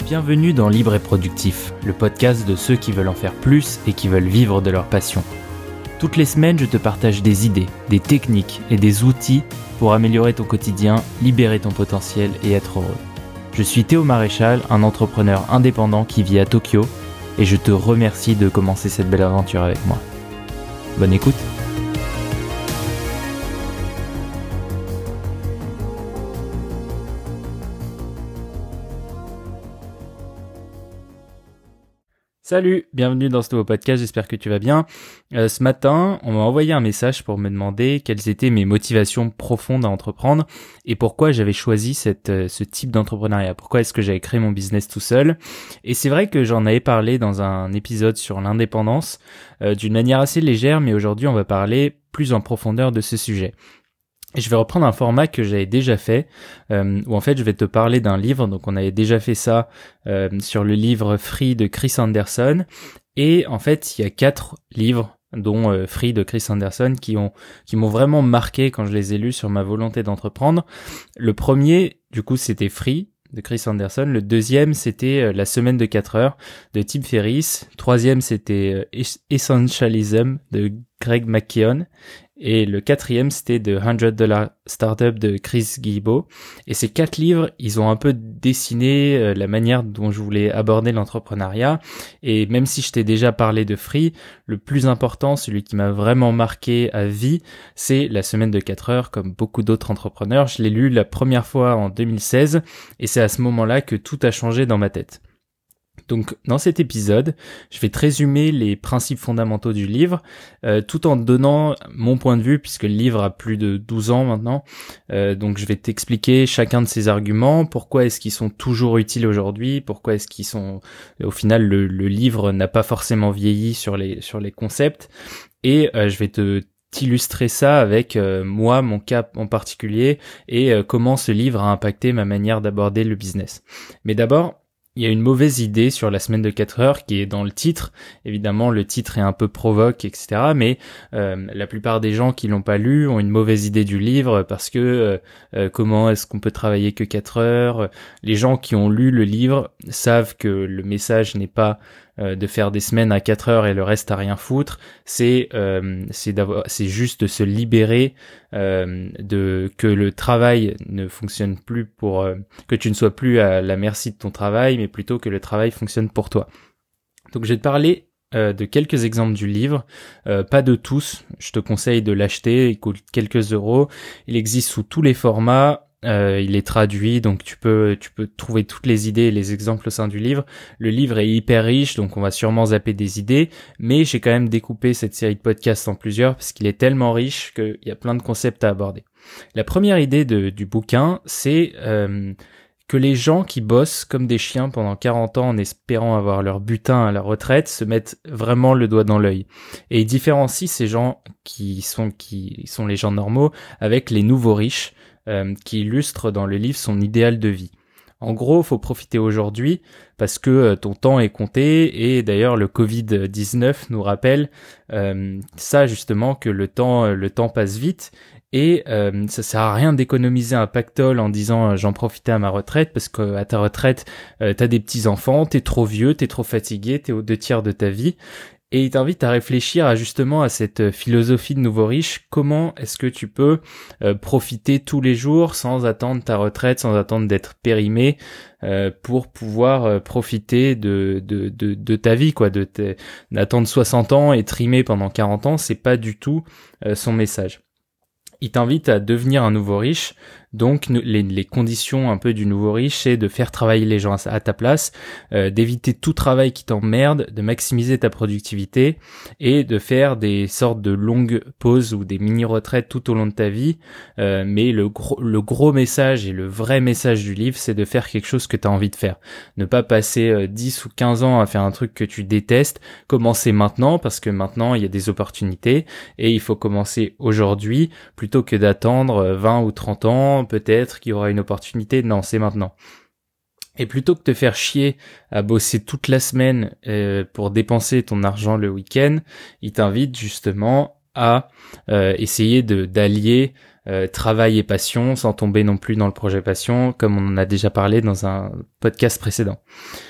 Bienvenue dans Libre et Productif, le podcast de ceux qui veulent en faire plus et qui veulent vivre de leur passion. Toutes les semaines, je te partage des idées, des techniques et des outils pour améliorer ton quotidien, libérer ton potentiel et être heureux. Je suis Théo Maréchal, un entrepreneur indépendant qui vit à Tokyo et je te remercie de commencer cette belle aventure avec moi. Bonne écoute. Salut, bienvenue dans ce nouveau podcast, j'espère que tu vas bien. Ce matin, on m'a envoyé un message pour me demander quelles étaient mes motivations profondes à entreprendre et pourquoi j'avais choisi ce type d'entrepreneuriat. Pourquoi est-ce que j'avais créé mon business tout seul. Et c'est vrai que j'en avais parlé dans un épisode sur l'indépendance d'une manière assez légère, mais aujourd'hui on va parler plus en profondeur de ce sujet. Et je vais reprendre un format que j'avais déjà fait, où en fait je vais te parler d'un livre. Donc on avait déjà fait ça sur le livre Free de Chris Anderson. Et en fait il y a 4 livres, dont Free de Chris Anderson, qui m'ont vraiment marqué quand je les ai lus sur ma volonté d'entreprendre. Le premier, du coup, c'était Free de Chris Anderson. Le deuxième, c'était La semaine de 4 heures de Tim Ferriss. Troisième, c'était Essentialism de Greg McKeown. Et le quatrième, c'était The $100 Startup de Chris Guillebeau. Et ces 4 livres, ils ont un peu dessiné la manière dont je voulais aborder l'entrepreneuriat. Et même si je t'ai déjà parlé de Free, le plus important, celui qui m'a vraiment marqué à vie, c'est La semaine de 4 heures, comme beaucoup d'autres entrepreneurs. Je l'ai lu la première fois en 2016 et c'est à ce moment-là que tout a changé dans ma tête. Donc dans cet épisode, je vais te résumer les principes fondamentaux du livre, tout en te donnant mon point de vue, puisque le livre a plus de 12 ans maintenant. Donc je vais t'expliquer chacun de ces arguments, pourquoi est-ce qu'ils sont toujours utiles aujourd'hui, pourquoi est-ce qu'ils sont... Au final, le livre n'a pas forcément vieilli sur les concepts, et je vais t'illustrer ça avec moi, mon cas en particulier, et comment ce livre a impacté ma manière d'aborder le business. Mais d'abord, il y a une mauvaise idée sur La semaine de 4 heures qui est dans le titre. Évidemment, le titre est un peu provoque, etc. Mais la plupart des gens qui l'ont pas lu ont une mauvaise idée du livre parce que comment est-ce qu'on peut travailler que 4 heures? Les gens qui ont lu le livre savent que le message n'est pas de faire des semaines à 4 heures et le reste à rien foutre. C'est juste de se libérer que le travail ne fonctionne plus que tu ne sois plus à la merci de ton travail, mais plutôt que le travail fonctionne pour toi. Donc je vais te parler de quelques exemples du livre, pas de tous. Je te conseille de l'acheter, il coûte quelques euros. Il existe sous tous les formats. Il est traduit, donc tu peux trouver toutes les idées et les exemples au sein du livre. Le livre est hyper riche, donc on va sûrement zapper des idées, mais j'ai quand même découpé cette série de podcasts en plusieurs parce qu'il est tellement riche qu'il y a plein de concepts à aborder. La première idée du bouquin, c'est que les gens qui bossent comme des chiens pendant 40 ans en espérant avoir leur butin à la retraite se mettent vraiment le doigt dans l'œil. Et il différencie ces gens qui sont les gens normaux avec les nouveaux riches, qui illustre dans le livre son idéal de vie. En gros, faut profiter aujourd'hui parce que ton temps est compté, et d'ailleurs le Covid-19 nous rappelle ça justement, que le temps passe vite, et ça sert à rien d'économiser un pactole en disant j'en profitais à ma retraite, parce que à ta retraite t'as des petits-enfants, t'es trop vieux, t'es trop fatigué, t'es aux 2/3 de ta vie. Et il t'invite à réfléchir justement à cette philosophie de nouveau riche. Comment est-ce que tu peux profiter tous les jours sans attendre ta retraite, sans attendre d'être périmé, pour pouvoir profiter de ta vie, quoi, d'attendre 60 ans et trimer pendant 40 ans, c'est pas du tout son message. Il t'invite à devenir un nouveau riche. Donc les conditions un peu du nouveau riche, c'est de faire travailler les gens à ta place, d'éviter tout travail qui t'emmerde, de maximiser ta productivité et de faire des sortes de longues pauses ou des mini-retraites tout au long de ta vie. Mais le gros message et le vrai message du livre, c'est de faire quelque chose que tu as envie de faire. Ne pas passer 10 ou 15 ans à faire un truc que tu détestes. Commencer maintenant, parce que maintenant il y a des opportunités et il faut commencer aujourd'hui plutôt que d'attendre 20 ou 30 ans. Peut-être qu'il y aura une opportunité. Non, c'est maintenant. Et plutôt que de te faire chier à bosser toute la semaine pour dépenser ton argent le week-end, il t'invite justement à essayer d'allier travail et passion, sans tomber non plus dans le projet passion, comme on en a déjà parlé dans un podcast précédent.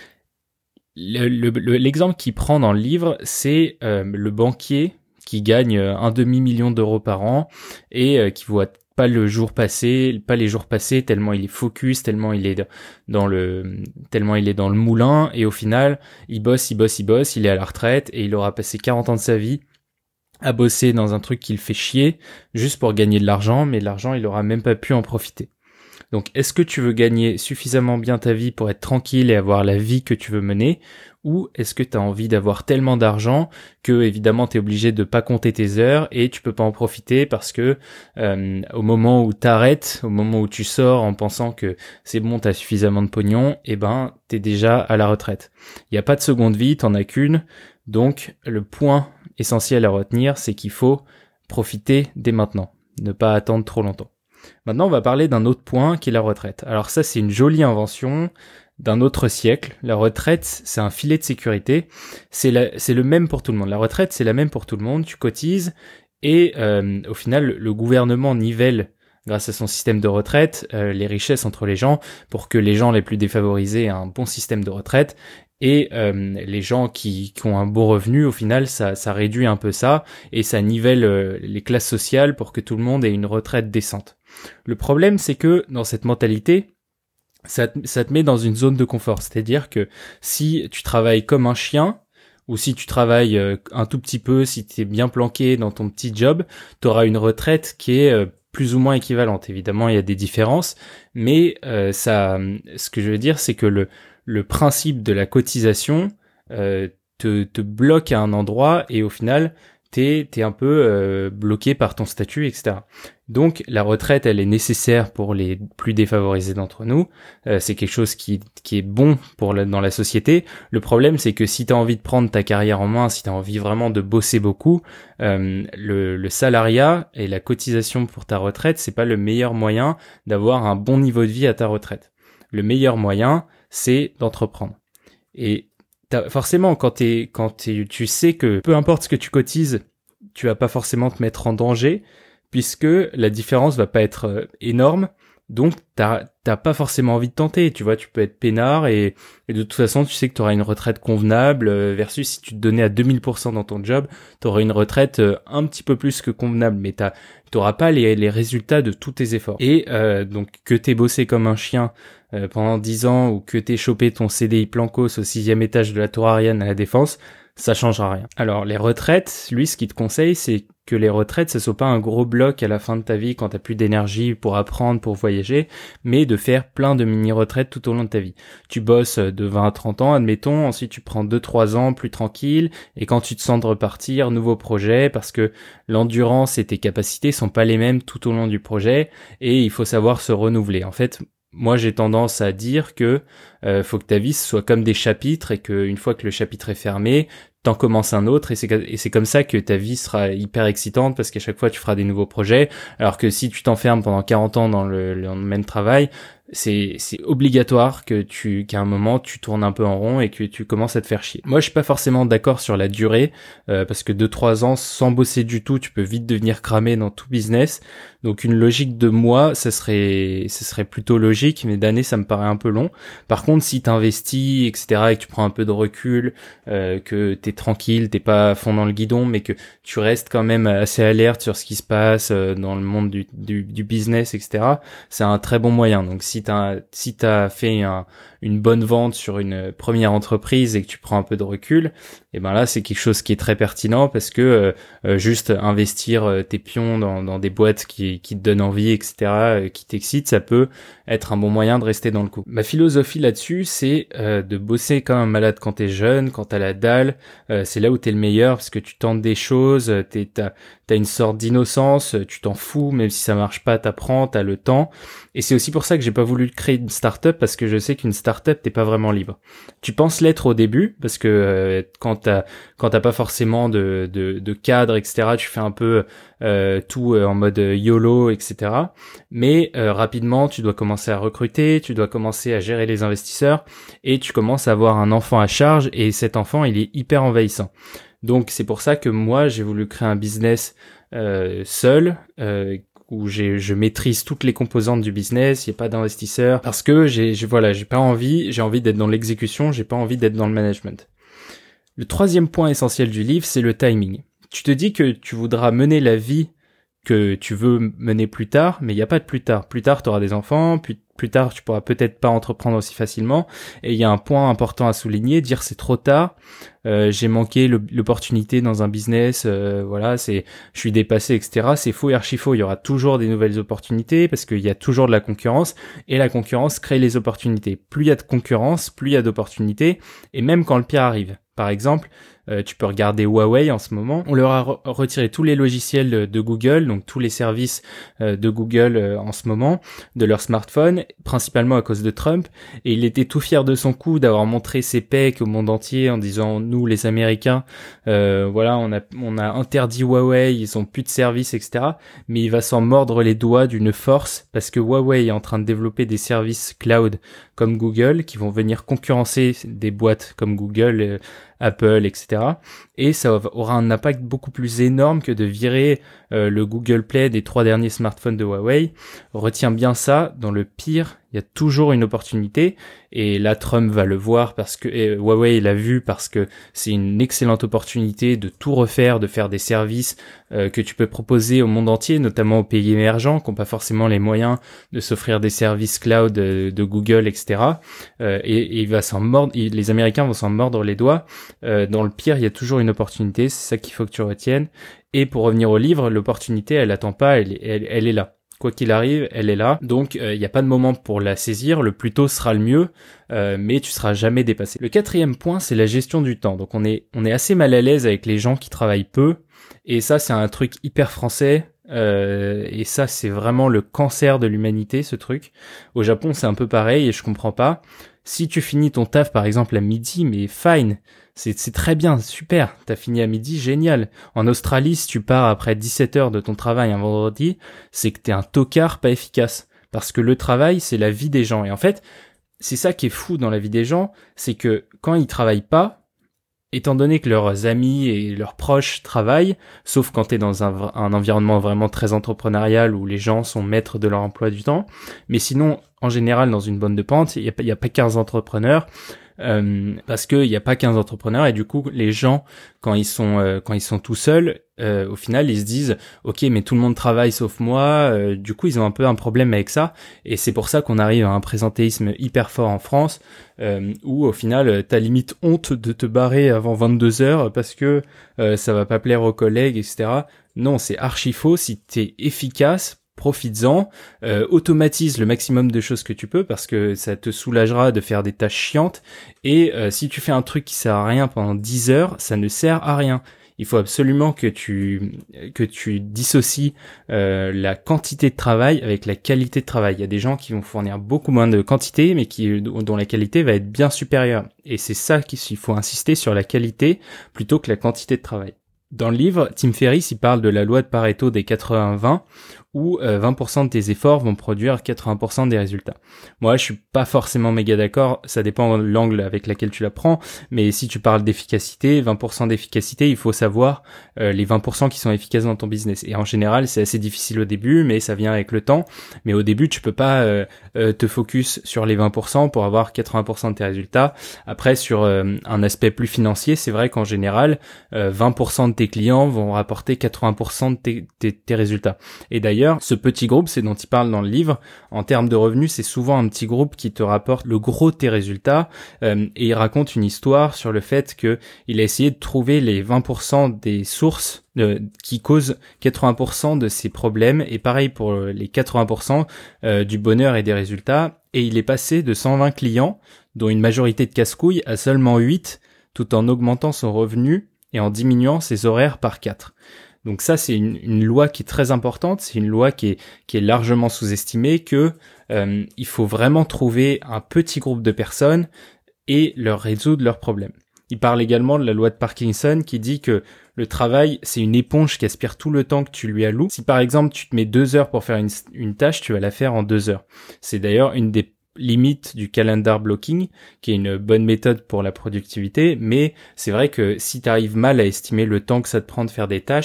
L'exemple qu'il prend dans le livre, c'est le banquier qui gagne un demi-million d'euros par an et qui voit pas les jours passer tellement il est focus, tellement il est dans le moulin, et au final, il bosse, il est à la retraite et il aura passé 40 ans de sa vie à bosser dans un truc qui le fait chier juste pour gagner de l'argent, mais l'argent, il aura même pas pu en profiter. Donc, est-ce que tu veux gagner suffisamment bien ta vie pour être tranquille et avoir la vie que tu veux mener, ou est-ce que tu as envie d'avoir tellement d'argent que, évidemment, tu es obligé de pas compter tes heures et tu peux pas en profiter parce que au moment où t'arrêtes, au moment où tu sors en pensant que c'est bon, t'as suffisamment de pognon, t'es déjà à la retraite. Il n'y a pas de seconde vie, t'en as qu'une. Donc, le point essentiel à retenir, c'est qu'il faut profiter dès maintenant, ne pas attendre trop longtemps. Maintenant, on va parler d'un autre point qui est la retraite. Alors ça, c'est une jolie invention d'un autre siècle. La retraite, c'est un filet de sécurité. C'est le même pour tout le monde. La retraite, c'est la même pour tout le monde. Tu cotises et au final, le gouvernement nivelle, grâce à son système de retraite, les richesses entre les gens pour que les gens les plus défavorisés aient un bon système de retraite. Et les gens qui ont un bon revenu, au final, ça réduit un peu ça et ça nivelle les classes sociales pour que tout le monde ait une retraite décente. Le problème, c'est que dans cette mentalité, ça te met dans une zone de confort. C'est-à-dire que si tu travailles comme un chien, ou si tu travailles un tout petit peu, si tu es bien planqué dans ton petit job, tu auras une retraite qui est plus ou moins équivalente. Évidemment, il y a des différences, mais ce que je veux dire, c'est que le principe de la cotisation te bloque à un endroit et au final, t'es un peu bloqué par ton statut, etc. Donc la retraite, elle est nécessaire pour les plus défavorisés d'entre nous. C'est quelque chose qui est bon dans la société. Le problème, c'est que si t'as envie de prendre ta carrière en main, si t'as envie vraiment de bosser beaucoup, le salariat et la cotisation pour ta retraite, c'est pas le meilleur moyen d'avoir un bon niveau de vie à ta retraite. Le meilleur moyen, c'est d'entreprendre. Et forcément, quand tu sais que peu importe ce que tu cotises, tu vas pas forcément te mettre en danger, puisque la différence va pas être énorme, donc t'as pas forcément envie de tenter, tu vois, tu peux être peinard et de toute façon tu sais que tu auras une retraite convenable versus si tu te donnais à 2000% dans ton job, tu aurais une retraite un petit peu plus que convenable, mais t'auras pas les résultats de tous tes efforts. Et donc que t'aies bossé comme un chien pendant 10 ans ou que t'aies chopé ton CDI Plancos au 6e étage de la Tour Ariane à la Défense, ça changera rien. Alors les retraites, lui, ce qu'il te conseille, c'est que les retraites, ça soit pas un gros bloc à la fin de ta vie quand t'as plus d'énergie pour apprendre, pour voyager, mais de faire plein de mini-retraites tout au long de ta vie. Tu bosses de 20 à 30 ans, admettons, ensuite tu prends 2-3 ans plus tranquille, et quand tu te sens de repartir, nouveau projet, parce que l'endurance et tes capacités sont pas les mêmes tout au long du projet, et il faut savoir se renouveler. En fait, moi, j'ai tendance à dire que faut que ta vie soit comme des chapitres et qu'une fois que le chapitre est fermé, t'en commences un autre et c'est comme ça que ta vie sera hyper excitante parce qu'à chaque fois tu feras des nouveaux projets. Alors que si tu t'enfermes pendant 40 ans dans le même travail, c'est obligatoire qu'à un moment tu tournes un peu en rond et que tu commences à te faire chier. Moi, je suis pas forcément d'accord sur la durée parce que 2-3 ans sans bosser du tout, tu peux vite devenir cramé dans tout business. Donc une logique de mois, ce serait plutôt logique, mais d'années, ça me paraît un peu long. Par contre, si t'investis, etc., et que tu prends un peu de recul, que t'es tranquille, t'es pas à fond dans le guidon, mais que tu restes quand même assez alerte sur ce qui se passe dans le monde du business, etc., c'est un très bon moyen. Donc si t'as fait une bonne vente sur une première entreprise et que tu prends un peu de recul, et ben là c'est quelque chose qui est très pertinent parce que juste investir tes pions dans des boîtes qui te donnent envie, etc., qui t'excitent, ça peut être un bon moyen de rester dans le coup. Ma philosophie là-dessus, c'est de bosser comme un malade quand t'es jeune, quand t'as la dalle, c'est là où t'es le meilleur parce que tu tentes des choses, t'as une sorte d'innocence, tu t'en fous, même si ça marche pas, t'apprends, t'as le temps. Et c'est aussi pour ça que j'ai pas voulu créer une start-up parce que je sais qu'une start-up, t'es pas vraiment libre. Tu penses l'être au début parce que quand t'as pas forcément de cadre, etc., tu fais un peu tout en mode YOLO, etc. Mais rapidement, tu dois commencer à recruter, tu dois commencer à gérer les investisseurs et tu commences à avoir un enfant à charge et cet enfant, il est hyper envahissant. Donc c'est pour ça que moi, j'ai voulu créer un business seul, où je maîtrise toutes les composantes du business, il n'y a pas d'investisseur, parce que j'ai envie d'être dans l'exécution, j'ai pas envie d'être dans le management. Le troisième point essentiel du livre, c'est le timing. Tu te dis que tu voudras mener la vie que tu veux mener plus tard, mais il n'y a pas de plus tard. Plus tard, tu auras des enfants, plus tard, tu pourras peut-être pas entreprendre aussi facilement. Et il y a un point important à souligner, dire c'est trop tard, j'ai manqué l'opportunité dans un business, je suis dépassé, etc. C'est faux et archi faux. Il y aura toujours des nouvelles opportunités parce qu'il y a toujours de la concurrence et la concurrence crée les opportunités. Plus il y a de concurrence, plus il y a d'opportunités et même quand le pire arrive. Par exemple, tu peux regarder Huawei en ce moment. On leur a retiré tous les logiciels de Google, donc tous les services de Google en ce moment, de leur smartphone, principalement à cause de Trump. Et il était tout fier de son coup d'avoir montré ses pecs au monde entier en disant nous les Américains, on a interdit Huawei, ils ont plus de services, etc. Mais il va s'en mordre les doigts d'une force parce que Huawei est en train de développer des services cloud comme Google qui vont venir concurrencer des boîtes comme Google, Apple, etc. Et ça aura un impact beaucoup plus énorme que de virer le Google Play des 3 derniers smartphones de Huawei. Retiens bien ça, dans le pire, il y a toujours une opportunité. Et là, Trump va le voir parce que Huawei l'a vu parce que c'est une excellente opportunité de tout refaire, de faire des services que tu peux proposer au monde entier, notamment aux pays émergents qui n'ont pas forcément les moyens de s'offrir des services cloud de Google, etc. Et il va s'en mordre, les Américains vont s'en mordre les doigts. Dans le pire, il y a toujours une opportunité, c'est ça qu'il faut que tu retiennes. Et pour revenir au livre, l'opportunité, elle attend pas, elle est là. Quoi qu'il arrive, elle est là. Donc, il n'y a pas de moment pour la saisir. Le plus tôt sera le mieux, mais tu seras jamais dépassé. Le quatrième point, c'est la gestion du temps. Donc, on est assez mal à l'aise avec les gens qui travaillent peu. Et ça, c'est un truc hyper français. Et ça, c'est vraiment le cancer de l'humanité, ce truc. Au Japon, c'est un peu pareil et je comprends pas. Si tu finis ton taf, par exemple, à midi, mais fine. C'est très bien, super, t'as fini à midi, génial. En Australie, si tu pars après 17 heures de ton travail un vendredi, c'est que t'es un tocard pas efficace. Parce que le travail, c'est la vie des gens. Et en fait, c'est ça qui est fou dans la vie des gens, c'est que quand ils travaillent pas, étant donné que leurs amis et leurs proches travaillent, sauf quand t'es dans un environnement vraiment très entrepreneurial où les gens sont maîtres de leur emploi du temps, mais sinon, en général, dans une bande de pente, il y a pas 15 entrepreneurs, parce que il y a pas 15 entrepreneurs et du coup les gens quand ils sont tout seuls au final ils se disent ok mais tout le monde travaille sauf moi, du coup ils ont un peu un problème avec ça et c'est pour ça qu'on arrive à un présentéisme hyper fort en France où au final t'as limite honte de te barrer avant 22 heures parce que ça va pas plaire aux collègues, etc. Non, c'est archi faux. Si t'es efficace, profites-en, automatise le maximum de choses que tu peux parce que ça te soulagera de faire des tâches chiantes et si tu fais un truc qui sert à rien pendant 10 heures, ça ne sert à rien. Il faut absolument que tu dissocies la quantité de travail avec la qualité de travail. Il y a des gens qui vont fournir beaucoup moins de quantité mais dont la qualité va être bien supérieure et c'est ça qu'il faut insister sur la qualité plutôt que la quantité de travail. Dans le livre, Tim Ferriss il parle de la loi de Pareto des 80-20 où 20% de tes efforts vont produire 80% des résultats. Moi, je suis pas forcément méga d'accord, ça dépend de l'angle avec lequel tu la prends, mais si tu parles d'efficacité, 20% d'efficacité, il faut savoir les 20% qui sont efficaces dans ton business. Et en général, c'est assez difficile au début, mais ça vient avec le temps. Mais au début, tu peux pas te focus sur les 20% pour avoir 80% de tes résultats. Après, sur un aspect plus financier, c'est vrai qu'en général, 20% de tes clients vont rapporter 80% de tes résultats. Et d'ailleurs, ce petit groupe, c'est dont il parle dans le livre, en termes de revenus, c'est souvent un petit groupe qui te rapporte le gros de tes résultats et il raconte une histoire sur le fait que il a essayé de trouver les 20% des sources qui causent 80% de ses problèmes et pareil pour les 80% du bonheur et des résultats et il est passé de 120 clients, dont une majorité de casse-couilles, à seulement 8 tout en augmentant son revenu et en diminuant ses horaires par 4. Donc ça, c'est une loi qui est très importante, c'est une loi qui est largement sous-estimée, que il faut vraiment trouver un petit groupe de personnes et leur résoudre leurs problèmes. Il parle également de la loi de Parkinson qui dit que le travail, c'est une éponge qui aspire tout le temps que tu lui alloues. Si par exemple, tu te mets 2 heures pour faire une tâche, tu vas la faire en 2 heures. C'est d'ailleurs une des limite du calendar blocking, qui est une bonne méthode pour la productivité, mais c'est vrai que si tu arrives mal à estimer le temps que ça te prend de faire des tâches,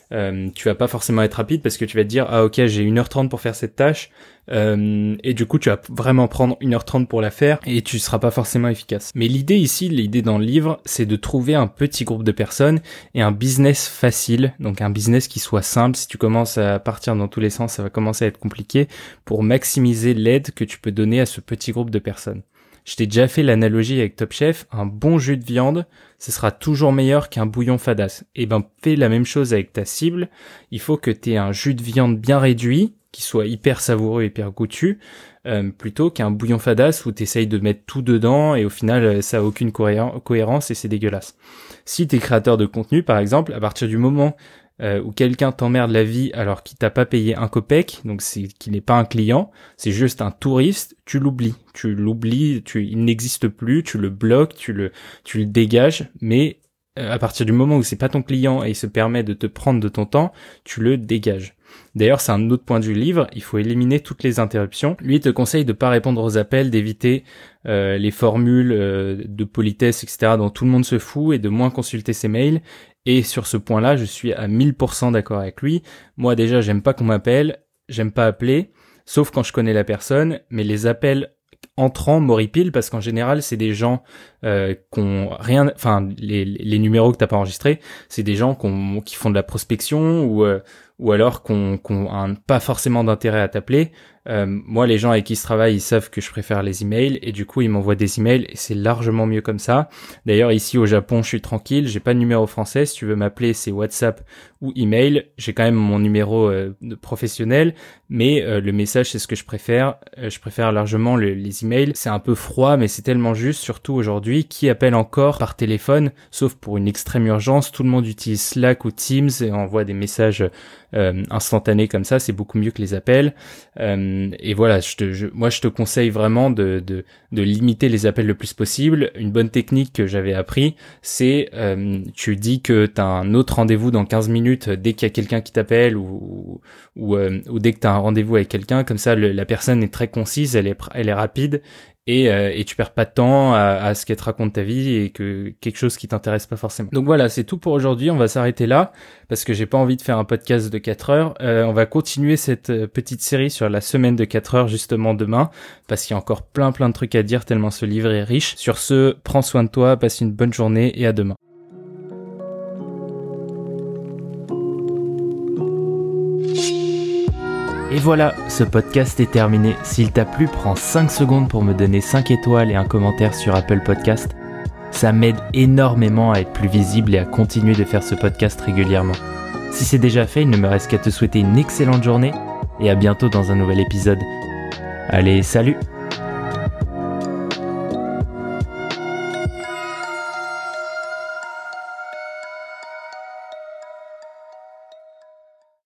tu vas pas forcément être rapide parce que tu vas te dire, ah ok, j'ai 1h30 pour faire cette tâche, et du coup tu vas vraiment prendre 1h30 pour la faire et tu seras pas forcément efficace. Mais l'idée dans le livre, c'est de trouver un petit groupe de personnes et un business facile, donc un business qui soit simple. Si tu commences à partir dans tous les sens, ça va commencer à être compliqué, pour maximiser l'aide que tu peux donner à ce petit groupe de personnes. Je t'ai déjà fait l'analogie avec Top Chef, un bon jus de viande, ce sera toujours meilleur qu'un bouillon fadasse. Et ben, fais la même chose avec ta cible. Il faut que tu aies un jus de viande bien réduit, qui soit hyper savoureux, hyper goûtu, plutôt qu'un bouillon fadasse où tu essayes de mettre tout dedans et au final, ça a aucune cohérence et c'est dégueulasse. Si tu es créateur de contenu, par exemple, à partir du moment où quelqu'un t'emmerde la vie alors qu'il t'a pas payé un copec, donc qu'il n'est pas un client, c'est juste un touriste, tu l'oublies, il n'existe plus, tu le bloques, tu le dégages, mais à partir du moment où c'est pas ton client et il se permet de te prendre de ton temps, tu le dégages. D'ailleurs, c'est un autre point du livre, il faut éliminer toutes les interruptions. Lui, il te conseille de pas répondre aux appels, d'éviter les formules de politesse, etc., dont tout le monde se fout, et de moins consulter ses mails. Et sur ce point-là, je suis à 1000% d'accord avec lui. Moi, déjà, j'aime pas qu'on m'appelle, j'aime pas appeler, sauf quand je connais la personne, mais les appels entrants m'horripilent parce qu'en général, c'est des gens qu'on rien, enfin, les numéros que t'as pas enregistrés, c'est des gens qui font de la prospection ou alors qu'on pas forcément d'intérêt à t'appeler. Moi, les gens avec qui je travaille, ils savent que je préfère les emails et du coup, ils m'envoient des emails et c'est largement mieux comme ça. D'ailleurs, ici au Japon, je suis tranquille, j'ai pas de numéro français. Si tu veux m'appeler, c'est WhatsApp ou email. J'ai quand même mon numéro professionnel, mais le message, c'est ce que je préfère. Je préfère largement les emails. C'est un peu froid, mais c'est tellement juste, surtout aujourd'hui. Qui appelle encore par téléphone, sauf pour une extrême urgence? Tout le monde utilise Slack ou Teams et envoie des messages instantanés comme ça. C'est beaucoup mieux que les appels. Et voilà, moi je te conseille vraiment de limiter les appels le plus possible. Une bonne technique que j'avais appris, c'est tu dis que t'as un autre rendez-vous dans 15 minutes dès qu'il y a quelqu'un qui t'appelle ou dès que t'as un rendez-vous avec quelqu'un, comme ça la personne est très concise, elle est rapide. Et tu perds pas de temps à ce qu'elle te raconte ta vie et que quelque chose qui t'intéresse pas forcément. Donc voilà, c'est tout pour aujourd'hui. On va s'arrêter là parce que j'ai pas envie de faire un podcast de 4 heures. On va continuer cette petite série sur la semaine de 4 heures justement demain parce qu'il y a encore plein de trucs à dire tellement ce livre est riche. Sur ce, prends soin de toi, passe une bonne journée et à demain. Et voilà, ce podcast est terminé. S'il t'a plu, prends 5 secondes pour me donner 5 étoiles et un commentaire sur Apple Podcast. Ça m'aide énormément à être plus visible et à continuer de faire ce podcast régulièrement. Si c'est déjà fait, il ne me reste qu'à te souhaiter une excellente journée et à bientôt dans un nouvel épisode. Allez, salut!